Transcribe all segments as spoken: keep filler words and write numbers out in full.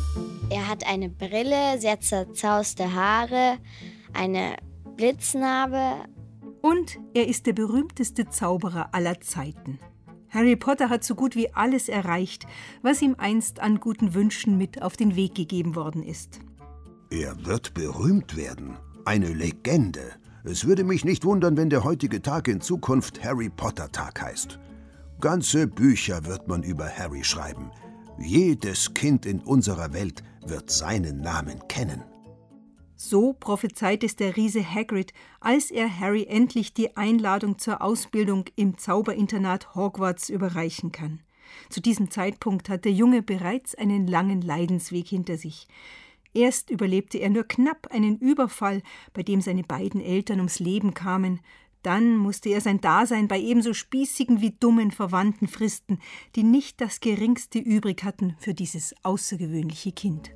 Er hat eine Brille, sehr zerzauste Haare, eine Blitznarbe. Und er ist der berühmteste Zauberer aller Zeiten. Harry Potter hat so gut wie alles erreicht, was ihm einst an guten Wünschen mit auf den Weg gegeben worden ist. Er wird berühmt werden. Eine Legende. Es würde mich nicht wundern, wenn der heutige Tag in Zukunft Harry-Potter-Tag heißt. Ganze Bücher wird man über Harry schreiben. Jedes Kind in unserer Welt wird seinen Namen kennen. So prophezeit es der Riese Hagrid, als er Harry endlich die Einladung zur Ausbildung im Zauberinternat Hogwarts überreichen kann. Zu diesem Zeitpunkt hat der Junge bereits einen langen Leidensweg hinter sich. Erst überlebte er nur knapp einen Überfall, bei dem seine beiden Eltern ums Leben kamen. Dann musste er sein Dasein bei ebenso spießigen wie dummen Verwandten fristen, die nicht das Geringste übrig hatten für dieses außergewöhnliche Kind.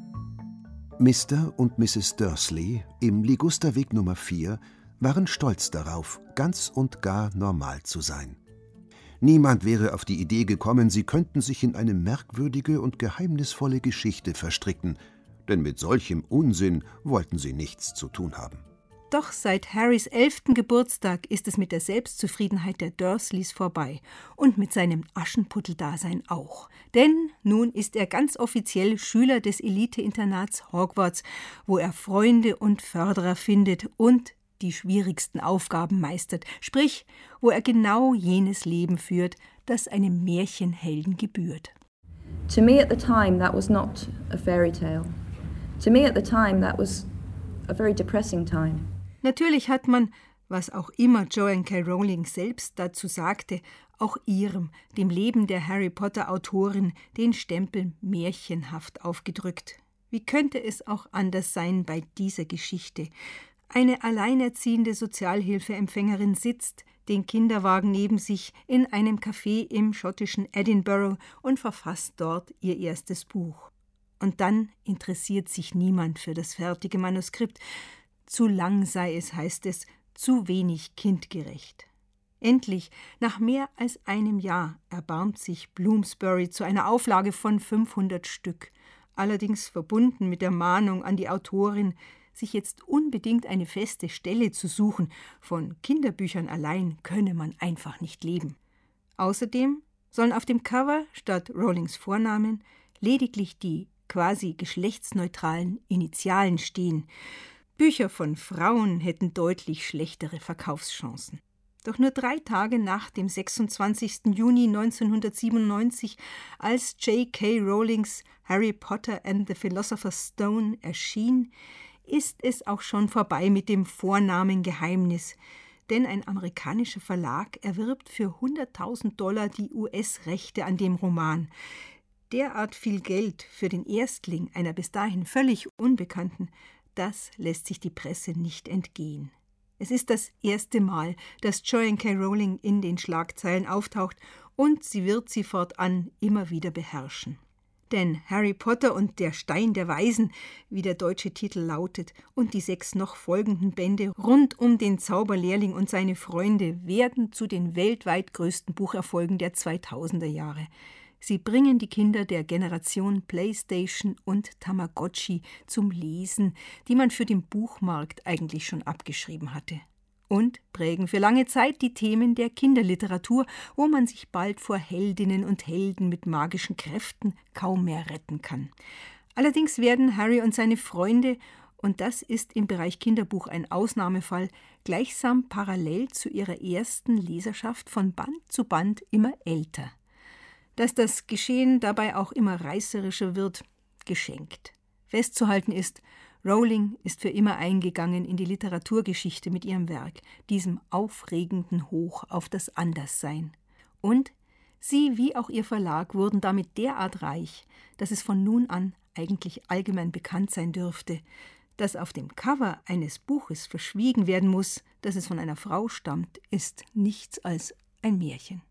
Mister und Misses Dursley im Ligusterweg Nummer vier waren stolz darauf, ganz und gar normal zu sein. Niemand wäre auf die Idee gekommen, sie könnten sich in eine merkwürdige und geheimnisvolle Geschichte verstricken, denn mit solchem Unsinn wollten sie nichts zu tun haben. Doch seit Harrys elften Geburtstag ist es mit der Selbstzufriedenheit der Dursleys vorbei und mit seinem Aschenputteldasein auch. Denn nun ist er ganz offiziell Schüler des Elite-Internats Hogwarts, wo er Freunde und Förderer findet und die schwierigsten Aufgaben meistert, sprich, wo er genau jenes Leben führt, das einem Märchenhelden gebührt. To me at the time that was not a fairy tale. To me at the time that was a very depressing time. Natürlich hat man, was auch immer Joanne K. Rowling selbst dazu sagte, auch ihrem, dem Leben der Harry-Potter-Autorin, den Stempel märchenhaft aufgedrückt. Wie könnte es auch anders sein bei dieser Geschichte? Eine alleinerziehende Sozialhilfeempfängerin sitzt, den Kinderwagen neben sich, in einem Café im schottischen Edinburgh und verfasst dort ihr erstes Buch. Und dann interessiert sich niemand für das fertige Manuskript. Zu lang sei es, heißt es, zu wenig kindgerecht. Endlich, nach mehr als einem Jahr, erbarmt sich Bloomsbury zu einer Auflage von fünfhundert Stück, allerdings verbunden mit der Mahnung an die Autorin, sich jetzt unbedingt eine feste Stelle zu suchen. Von Kinderbüchern allein könne man einfach nicht leben. Außerdem sollen auf dem Cover statt Rowlings Vornamen lediglich die quasi geschlechtsneutralen Initialen stehen. Bücher von Frauen hätten deutlich schlechtere Verkaufschancen. Doch nur drei Tage nach dem sechsundzwanzigsten Juni neunzehnhundertsiebenundneunzig, als J K. Rowlings Harry Potter and the Philosopher's Stone erschien, ist es auch schon vorbei mit dem Vornamengeheimnis. Denn ein amerikanischer Verlag erwirbt für hunderttausend Dollar die U S-Rechte an dem Roman. Derart viel Geld für den Erstling einer bis dahin völlig Unbekannten, das lässt sich die Presse nicht entgehen. Es ist das erste Mal, dass Joanne K. Rowling in den Schlagzeilen auftaucht und sie wird sie fortan immer wieder beherrschen. Denn Harry Potter und der Stein der Weisen, wie der deutsche Titel lautet, und die sechs noch folgenden Bände rund um den Zauberlehrling und seine Freunde werden zu den weltweit größten Bucherfolgen der zweitausender Jahre. Sie bringen die Kinder der Generation PlayStation und Tamagotchi zum Lesen, die man für den Buchmarkt eigentlich schon abgeschrieben hatte. Und prägen für lange Zeit die Themen der Kinderliteratur, wo man sich bald vor Heldinnen und Helden mit magischen Kräften kaum mehr retten kann. Allerdings werden Harry und seine Freunde, und das ist im Bereich Kinderbuch ein Ausnahmefall, gleichsam parallel zu ihrer ersten Leserschaft von Band zu Band immer älter. Dass das Geschehen dabei auch immer reißerischer wird, geschenkt. Festzuhalten ist, Rowling ist für immer eingegangen in die Literaturgeschichte mit ihrem Werk, diesem aufregenden Hoch auf das Anderssein. Und sie wie auch ihr Verlag wurden damit derart reich, dass es von nun an eigentlich allgemein bekannt sein dürfte, dass auf dem Cover eines Buches verschwiegen werden muss, dass es von einer Frau stammt, ist nichts als ein Märchen.